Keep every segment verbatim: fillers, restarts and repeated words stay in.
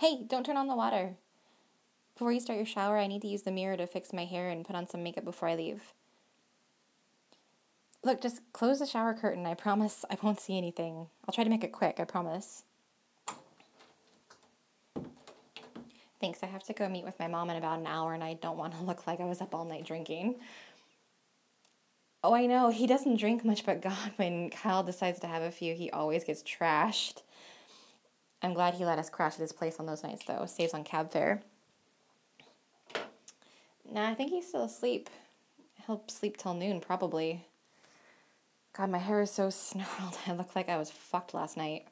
Hey, don't turn on the water. Before you start your shower, I need to use the mirror to fix my hair and put on some makeup before I leave. Look, just close the shower curtain. I promise I won't see anything. I'll try to make it quick, I promise. Thanks, I have to go meet with my mom in about an hour and I don't want to look like I was up all night drinking. Oh, I know, he doesn't drink much, but God, when Kyle decides to have a few, he always gets trashed. I'm glad he let us crash at his place on those nights, though. Saves on cab fare. Nah, I think he's still asleep. He'll sleep till noon, probably. God, my hair is so snarled. I look like I was fucked last night.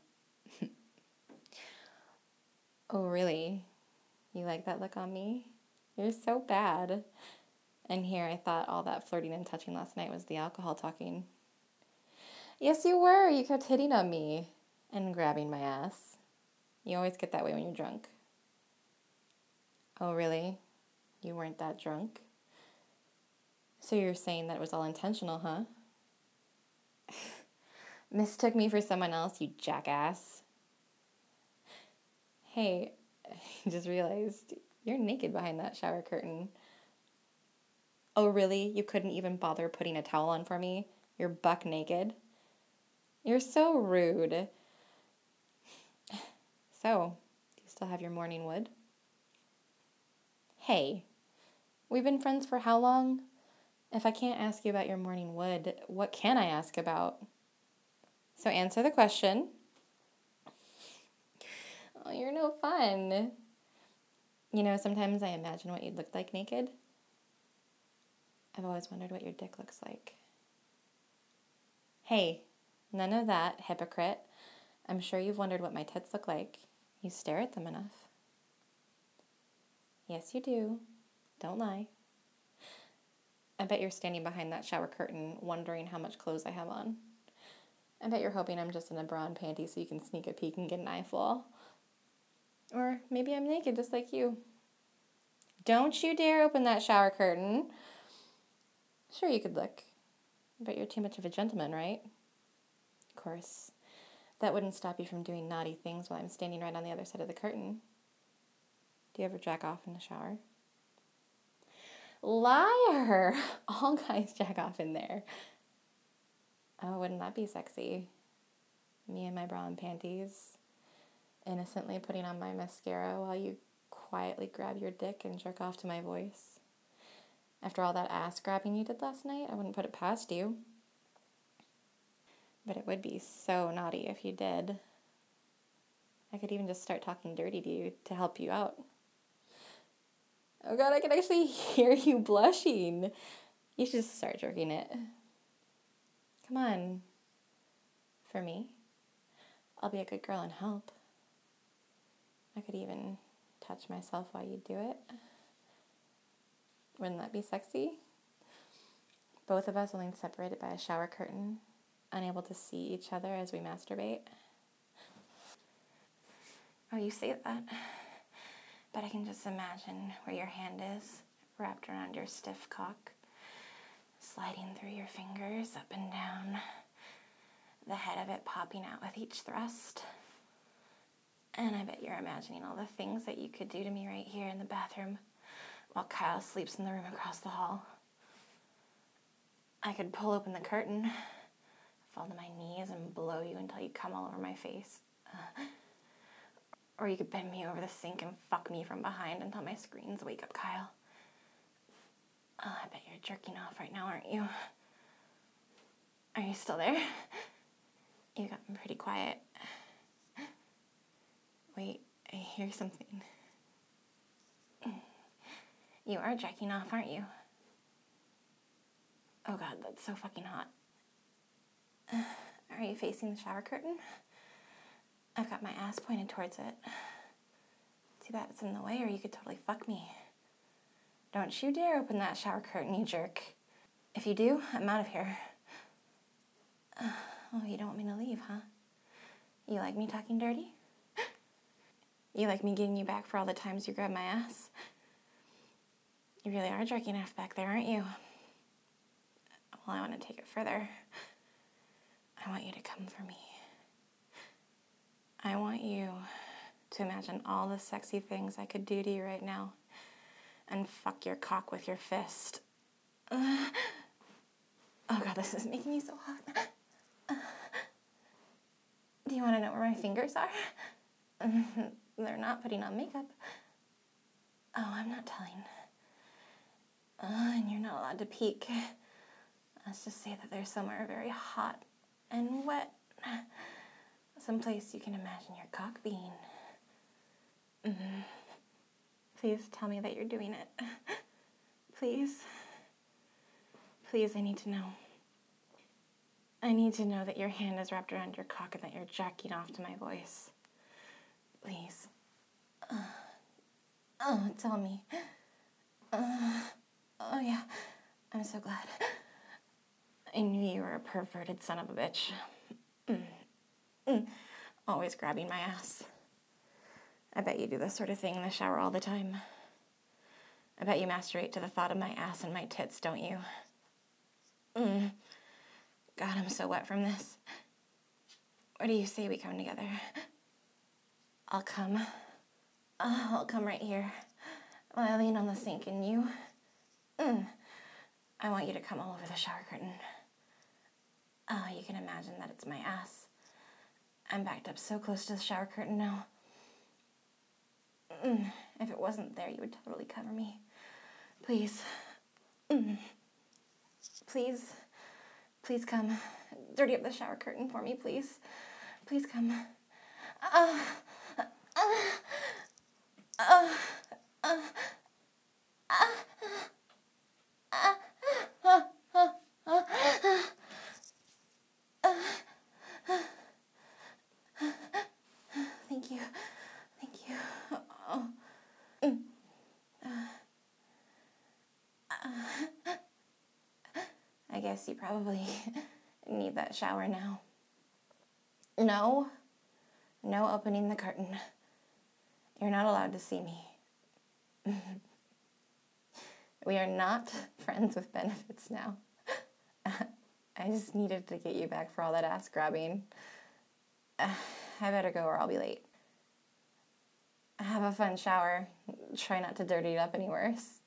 Oh, really? You like that look on me? You're so bad. And here, I thought all that flirting and touching last night was the alcohol talking. Yes, you were. You kept hitting on me and grabbing my ass. You always get that way when you're drunk. Oh, really? You weren't that drunk? So you're saying that it was all intentional, huh? Mistook me for someone else, you jackass. Hey, I just realized you're naked behind that shower curtain. Oh, really? You couldn't even bother putting a towel on for me? You're buck naked? You're so rude. So, do you still have your morning wood? Hey, we've been friends for how long? If I can't ask you about your morning wood, what can I ask about? So answer the question. Oh, you're no fun. You know, sometimes I imagine what you'd look like naked. I've always wondered what your dick looks like. Hey, none of that, hypocrite. I'm sure you've wondered what my tits look like. You stare at them enough. Yes, you do. Don't lie. I bet you're standing behind that shower curtain wondering how much clothes I have on. I bet you're hoping I'm just in a bra and panties so you can sneak a peek and get an eyeful. Or maybe I'm naked just like you. Don't you dare open that shower curtain. Sure, you could look. But you're too much of a gentleman, right? Of course. That wouldn't stop you from doing naughty things while I'm standing right on the other side of the curtain. Do you ever jack off in the shower? Liar! All guys jack off in there. Oh, wouldn't that be sexy? Me in my bra and panties, innocently putting on my mascara while you quietly grab your dick and jerk off to my voice. After all that ass grabbing you did last night, I wouldn't put it past you. But it would be so naughty if you did. I could even just start talking dirty to you to help you out. Oh God, I can actually hear you blushing. You should just start jerking it. Come on. For me. I'll be a good girl and help. I could even touch myself while you do it. Wouldn't that be sexy? Both of us only separated by a shower curtain, unable to see each other as we masturbate. Oh, you say that? But I can just imagine where your hand is, wrapped around your stiff cock, sliding through your fingers up and down, the head of it popping out with each thrust. And I bet you're imagining all the things that you could do to me right here in the bathroom while Kyle sleeps in the room across the hall. I could pull open the curtain, fall to my knees, and blow you until you come all over my face. Uh, or you could bend me over the sink and fuck me from behind until my screams wake up Kyle. Oh, I bet you're jerking off right now, aren't you? Are you still there? You got pretty quiet. Wait, I hear something. You are jacking off, aren't you? Oh God, that's so fucking hot. Are you facing the shower curtain? I've got my ass pointed towards it. Too bad it's in the way or you could totally fuck me. Don't you dare open that shower curtain, you jerk. If you do, I'm out of here. Uh, oh, you don't want me to leave, huh? You like me talking dirty? You like me getting you back for all the times you grabbed my ass? You really are jerking off back there, aren't you? Well, I want to take it further. I want you to come for me. I want you to imagine all the sexy things I could do to you right now and fuck your cock with your fist. Uh, oh God, this is making me so hot. Uh, do you want to know where my fingers are? They're not putting on makeup. Oh, I'm not telling. Uh, and you're not allowed to peek. Let's just say that they're somewhere very hot and wet. Someplace you can imagine your cock being. Mm-hmm. Please tell me that you're doing it. Please. Please, I need to know. I need to know that your hand is wrapped around your cock and that you're jacking off to my voice. Please. Uh, oh, tell me. Uh, oh, yeah. I'm so glad. I knew you were a perverted son of a bitch. Mm. Mm. Always grabbing my ass. I bet you do this sort of thing in the shower all the time. I bet you masturbate to the thought of my ass and my tits, don't you? Mm. God, I'm so wet from this. What do you say we come together? I'll come. Oh, I'll come right here. While I lean on the sink and you... Mm. I want you to come all over the shower curtain. Oh, you can imagine that it's my ass. I'm backed up so close to the shower curtain now. Mm. If it wasn't there, you would totally cover me. Please. Mm. Please. Please come. Dirty up the shower curtain for me, please. Please come. Uh, uh, uh, uh, Thank you. Thank you. Oh. Mm. Uh, uh, I guess you probably need that shower now. No. No opening the curtain. You're not allowed to see me. We are not friends with benefits now. I just needed to get you back for all that ass grabbing. Uh, I better go or I'll be late. Have a fun shower. Try not to dirty it up any worse.